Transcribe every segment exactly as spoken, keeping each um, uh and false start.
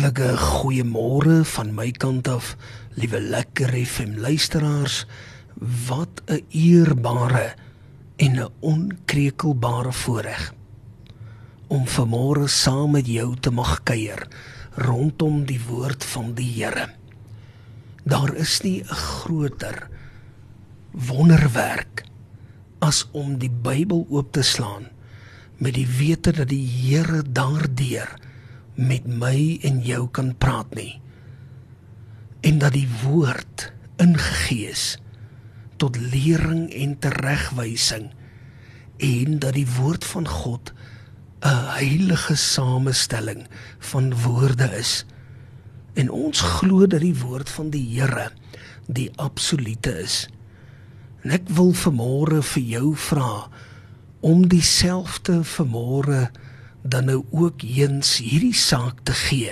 Hartlike goeiemôre van my kant af, liewe Lekker F M luisteraars. Wat 'n eerbare en 'n onkrekelbare voorreg om vanmôre saam met jou te mag kuier rondom die woord van die Here. Daar is nie 'n groter wonderwerk as om die Bybel oop te slaan met die wete dat die Here daardeur met my en jou kan praat nie, en dat die woord ingegee is tot lering en teregwysing, en dat die woord van God 'n heilige samestelling van woorde is, en ons glo dat die woord van die Here die absolute is. En ek wil vanmôre vir jou vra om dieselfde vanmôre dan nou ook eens hierdie saak te gee,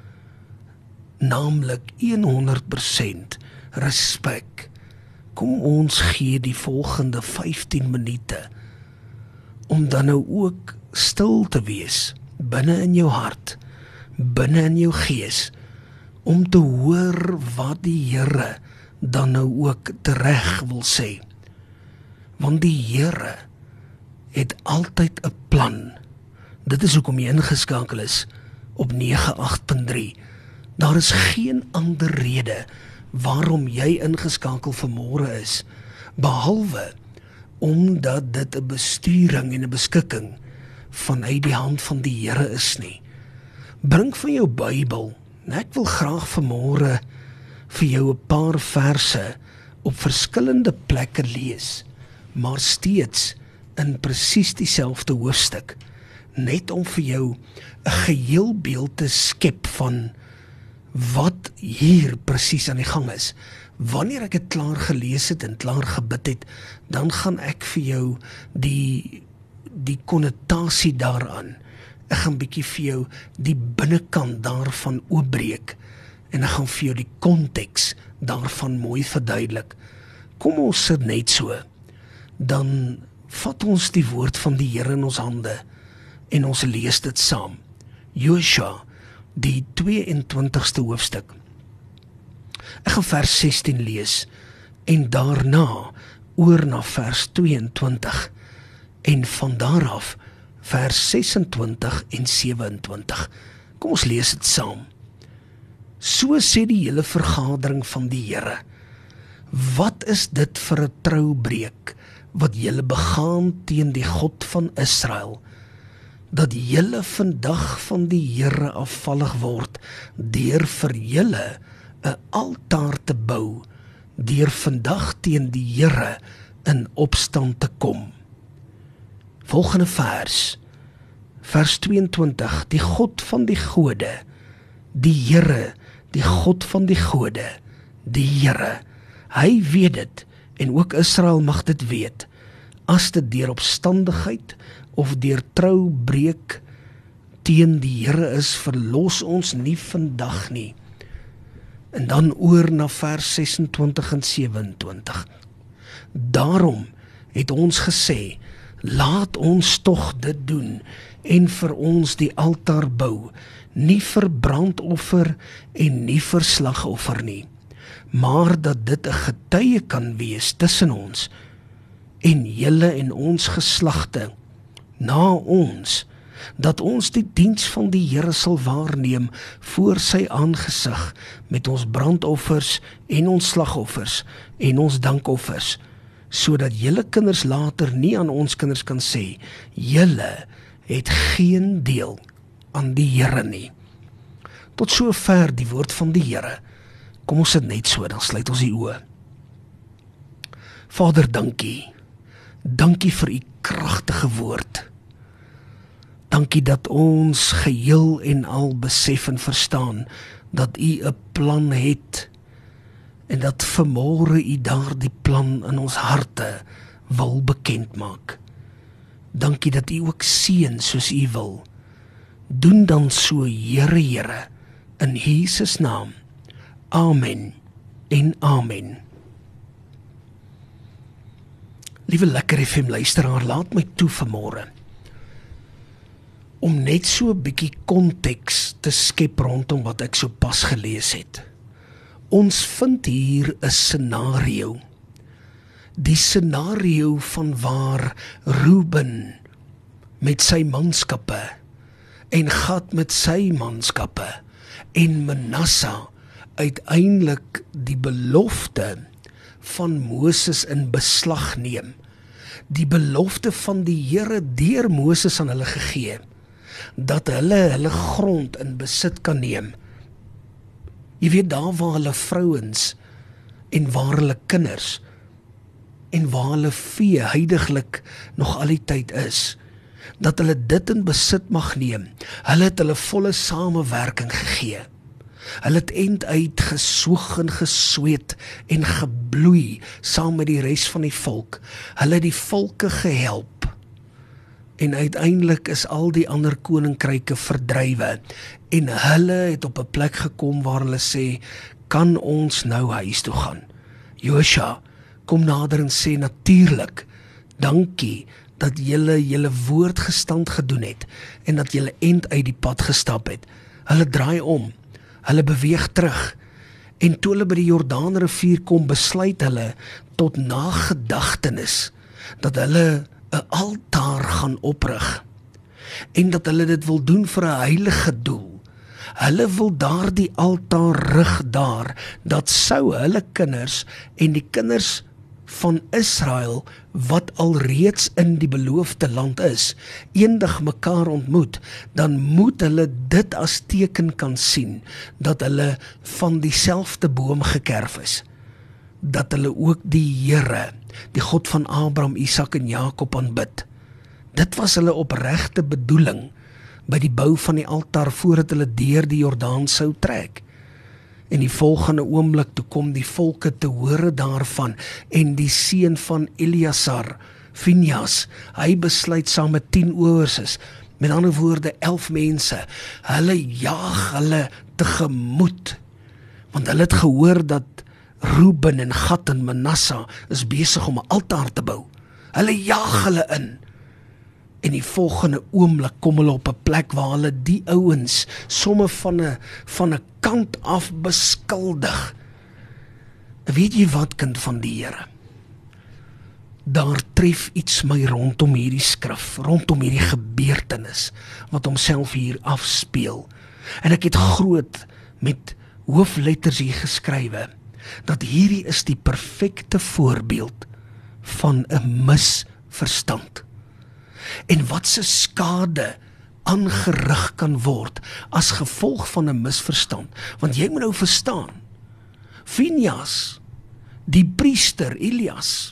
naamlik honderd persent respek. Kom ons gee die volgende vyftien minute om dan nou ook stil te wees binne in jou hart, binne in jou gees, om te hoor wat die Here dan nou ook tereg wil sê. Want die Here het altyd 'n plan. Dit is hoekom jy ingeskakel is op nege agt punt drie. Daar is geen ander rede waarom jy ingeskakel vanmôre is, behalwe omdat dit 'n besturing en 'n beskikking vanuit die hand van die Here is nie. Bring van jou Bybel, en ek wil graag vanmôre vir jou 'n paar verse op verskillende plekke lees, maar steeds in presies dieselfde hoofstuk, net om vir jou 'n geheelbeeld te skep van wat hier presies aan die gang is. Wanneer ek het klaar gelees het en klaar gebid het, dan gaan ek vir jou die, die konnotasie daaraan, ek gaan bietjie vir jou die binnekant daarvan oopbreek, en ek gaan vir jou die konteks daarvan mooi verduidelik. Kom ons sit net so, dan vat ons die woord van die Here in ons hande, en ons lees dit saam. Josua, die twee-en-twintigste hoofstuk. Ek gaan vers sestien lees, en daarna oor na vers twee-en-twintig, en van daar af vers ses-en-twintig en sewe-en-twintig. Kom ons lees dit saam. So sê die hele vergadering van die Here: Wat is dit vir 'n troubreek wat julle begaan teen die God van Israel, dat julle vandag van die Here afvallig word, deur vir julle 'n altaar te bou, deur vandag teen die Here in opstand te kom. Volgende vers, vers twee-en-twintig, die God van die gode, die Here, die God van die gode, die Here, hy weet dit, en ook Israel mag dit weet, as dit deur opstandigheid of deur troubreek teen die Here is, verlos ons nie vandag nie. En dan oor na vers ses-en-twintig en sewe-en-twintig. Daarom het ons gesê, laat ons tog dit doen, en vir ons die altaar bou, nie vir brandoffer en nie vir slagoffer nie, maar dat dit 'n getuie kan wees tussen ons, en julle en ons geslagte, na ons, dat ons die diens van die Here sal waarneem voor sy aangesig, met ons brandoffers en ons slagoffers en ons dankoffers, sodat julle kinders later nie aan ons kinders kan sê, julle het geen deel aan die Here nie. Tot sover die woord van die Here. Kom ons sit net so, dan sluit ons die oë. Vader, dankie. Dankie vir u kragtige woord. Dankie dat ons geheel en al besef en verstaan dat u 'n plan het, en dat vanmôre u daardie plan in ons harte wil bekend maak. Dankie dat u ook seën soos u wil. Doen dan so, Here, Here, in Jesus naam. Amen en amen. Liewe Lekker F M luisteraar, laat my toe vanmôre om net so 'n bietjie konteks te skep rondom wat ek so pas gelees het. Ons vind hier 'n scenario. Die scenario van waar Reuben met sy manskappe en Gad met sy manskappe en Manasse uiteindelik die belofte van Moses in beslag neem. Die belofte van die Here deur Moses aan hulle gegee, dat hulle hulle grond in besit kan neem. Jy weet, daar waar hulle vrouens en waar hulle kinders en waar hulle vee huidiglik nog al die tyd is, dat hulle dit in besit mag neem. Hulle het hulle volle samewerking gegee. Hulle het end uit gesoeg en gesweet en gebloei saam met die res van die volk. Hulle het die volke gehelp. En uiteindelik is al die ander koninkryke verdrywe. En hulle het op 'n plek gekom waar hulle sê, kan ons nou huis toe gaan? Josua kom nader en sê, natuurlik, dankie dat julle julle woord gestand gedoen het en dat julle end uit die pad gestap het. Hulle draai om. Hulle beweeg terug, en toe hulle by die Jordaanrivier kom, besluit hulle tot nagedagtenis, dat hulle 'n altaar gaan oprig, en dat hulle dit wil doen vir 'n heilige doel. Hulle wil daardie altaar rig daar, dat sou hulle kinders en die kinders van Israel, wat alreeds in die beloofde land is, eendag mekaar ontmoet, dan moet hulle dit as teken kan sien, dat hulle van dieselfde boom gekerf is, dat hulle ook die Here, die God van Abraham, Isak en Jakob aanbid. Dit was hulle opregte bedoeling, by die bou van die altaar, voordat hulle deur die Jordaan sou trek. En die volgende oomblik, toe kom die volke te hore daarvan, en die seun van Eleazar, Phinehas, hy besluit saam met tien ouers, met ander woorde elf mense, hulle jaag hulle tegemoet, want hulle het gehoor dat Reuben en Gad en Manasse is besig om 'n altaar te bou. Hulle jaag hulle in. En die volgende oomblik kom hulle op 'n plek waar hulle die ouens somme van 'n van 'n kant af beskuldig. Weet jy wat, kind van die Here? Daar tref iets my rondom hierdie skrif, rondom hierdie gebeurtenis, wat homself hier afspeel. En ek het groot met hoofletters hier geskrywe, dat hierdie is die perfekte voorbeeld van 'n misverstand. En wat se skade aangerig kan word as gevolg van 'n misverstand. Want jy moet nou verstaan, Phinehas, die priester Elias,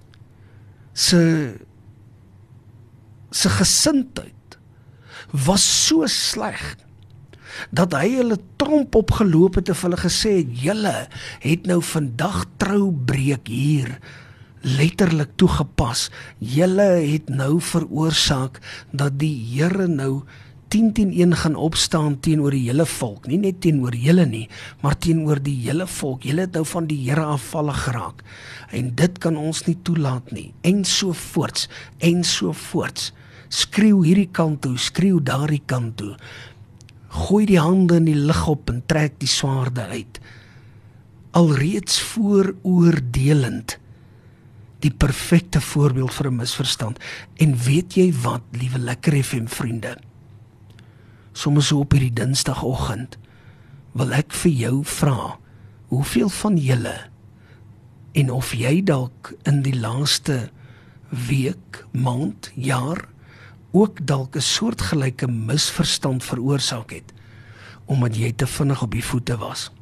se se gesindheid was so sleg, dat hy hulle tromp opgeloop het en vir hulle gesê het, julle het nou vandag troubreek hier letterlik toegepas. Julle het nou veroorsaak dat die Here nou tien teen een gaan opstaan teenoor die hele volk. Nie net teenoor julle nie, maar teenoor die hele volk. Julle het nou van die Here afvallig geraak. En dit kan ons nie toelaat nie. En so voorts, en so voorts. Skreeu hierdie kant toe, skreeu daardie kant toe. Gooi die hande in die lug op en trek die swaarde uit. Alreeds vooroordelend. Die perfekte voorbeeld vir 'n misverstand. En weet jy wat, liewe Lekker F M vriende? Soms so op hierdie dinsdagoggend wil ek vir jou vra, hoeveel van julle, en of jy dalk in die laaste week, maand, jaar, ook dalk 'n soortgelyke misverstand veroorsaak het, omdat jy te vinnig op die voete was.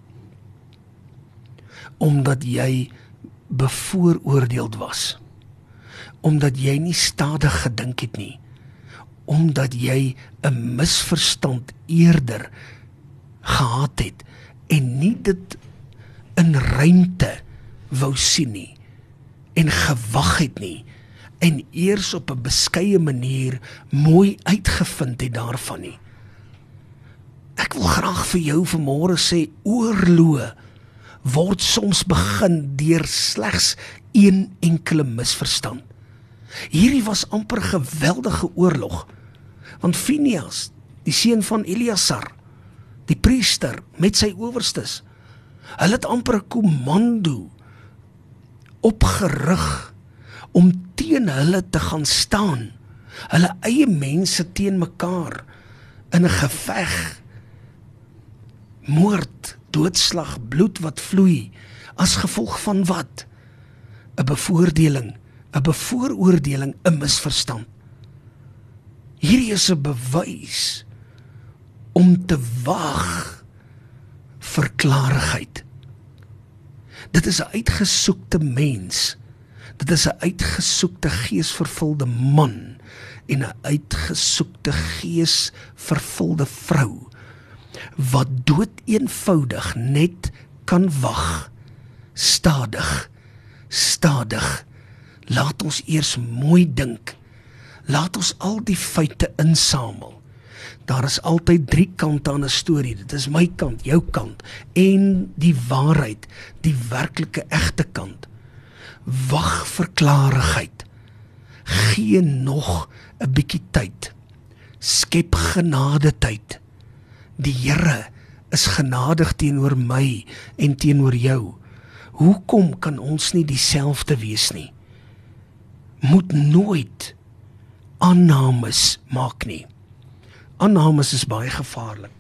Omdat jy bevooroordeeld was, omdat jy nie stadig gedink het nie, omdat jy 'n misverstand eerder gehad het, en nie dit in ruimte wou sien nie, en gewag het nie, en eers op 'n beskeie manier mooi uitgevind het daarvan nie. Ek wil graag vir jou vanmôre sê, oorloë word soms begin deur slegs een enkele misverstand. Hierdie was amper geweldige oorlog, Want Finias, die seun van Eleasar, die priester met sy owerstes, hulle het amper 'n kommando opgerig om teen hulle te gaan staan. Hulle eie mense teen mekaar in 'n geveg. Moord, doodslag, bloed wat vloei, as gevolg van wat? 'n bevoordeling, 'n bevooroordeling, 'n misverstand. Hierdie is 'n bewys om te wag vir klarigheid. Dit is 'n uitgesoekte mens, dit is 'n uitgesoekte geesvervulde man en 'n uitgesoekte geesvervulde vrou, wat dood eenvoudig net kan wag, stadig, stadig. Laat ons eers mooi dink, laat ons al die feite insamel. Daar is altyd drie kante aan 'n storie, dit is my kant, jou kant, en die waarheid, die werklike egte kant. Wag vir klarigheid, gee nog 'n bietjie tyd, skep genade tyd. Die Here is genadig teenoor my en teenoor jou. Hoekom kan ons nie dieselfde wees nie? Moet nooit aannames maak nie. Aannames is baie gevaarlik.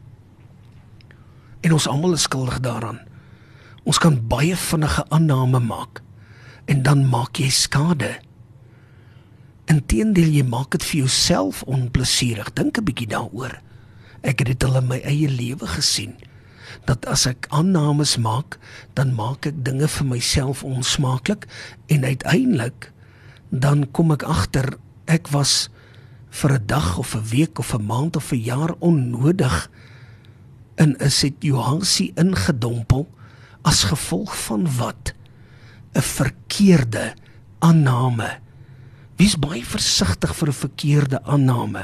En ons almal is skuldig daaraan. Ons kan baie vinnige aanname maak, en dan maak jy skade. Inteendeel, jy maak dit vir jouself onplesierig. Dink 'n bietjie daaroor. Ek het dit al in my eie lewe gesien, dat as ek aannames maak, dan maak ek dinge vir myself onsmaaklik, en uiteindelik, dan kom ek agter, ek was vir 'n dag of 'n week of 'n maand of 'n jaar onnodig in 'n situasie ingedompel, as gevolg van wat? 'n verkeerde aanname. Wees baie versigtig vir 'n verkeerde aanname.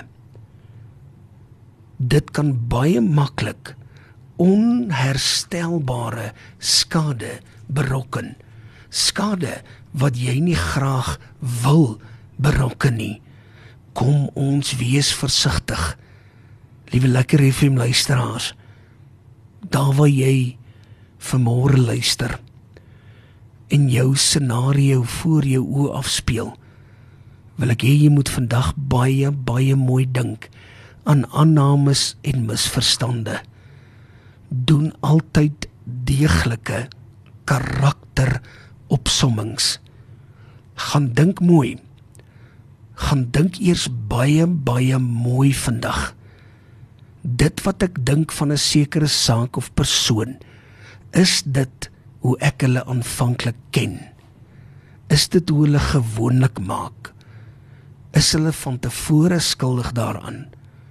Dit kan baie maklik onherstelbare skade berokken. Skade wat jy nie graag wil berokken nie. Kom ons wees versigtig. Liewe lekker F M luisteraars, daar waar jy vanmôre luister en jou scenario voor jou oë afspeel, wil ek hê jy moet vandag baie, baie mooi dink aan aannames en misverstande. Doen altyd deeglike karakteropsommings. Gaan dink mooi. Gaan dink eers baie, baie mooi vandag. Dit wat ek dink van 'n sekere saak of persoon, is dit hoe ek hulle aanvanklik ken? Is dit hoe hulle gewoonlik maak? Is hulle van tevore skuldig daaraan?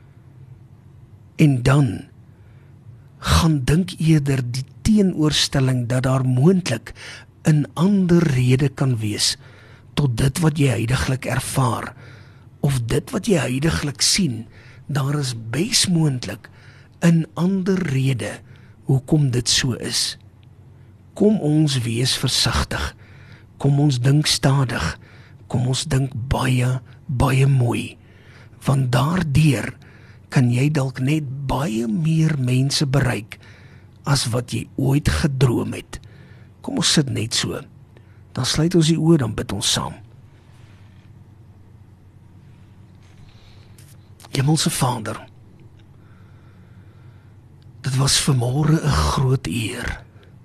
En dan gaan dink eerder die teenoorstelling dat daar moontlik 'n ander rede kan wees tot dit wat jy huidiglik ervaar, of dit wat jy huidiglik sien. Daar is bes moontlik 'n ander rede hoekom dit so is. Kom ons wees versigtig, kom ons dink stadig, kom ons dink baie, baie mooi, want daardeur kan jy dalk net baie meer mense bereik as wat jy ooit gedroom het. Kom ons sit net so, dan sluit ons die oë, dan bid ons saam. Hemelse Vader, dit was vanmôre 'n groot eer,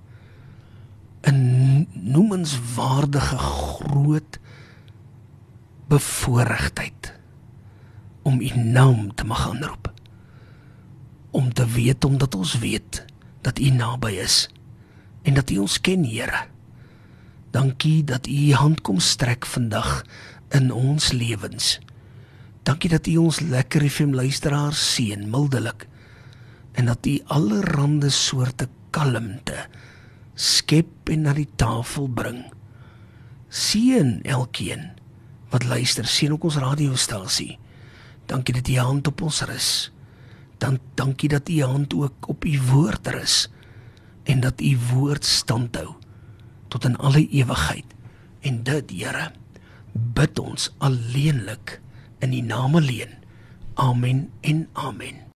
'n noemenswaardige groot bevoorregtheid om U naam te mag aanroep, om te weet, omdat ons weet dat U naby is en dat U ons ken, Here. Dankie dat U U hand kom strek vandag in ons lewens. Dankie dat U ons lekker F M luisteraars seën mildelik, en dat U allerhande soorte kalmte skep en na die tafel bring. Seën elkeen wat luister, seën ook ons radiostasie. Dankie dat U hand op ons rus. Dan dankie dat U hand ook op U woord rus, en dat U woord standhou tot in alle ewigheid. En dit, Here, bid ons alleenlik in U naam alleen. Amen en amen.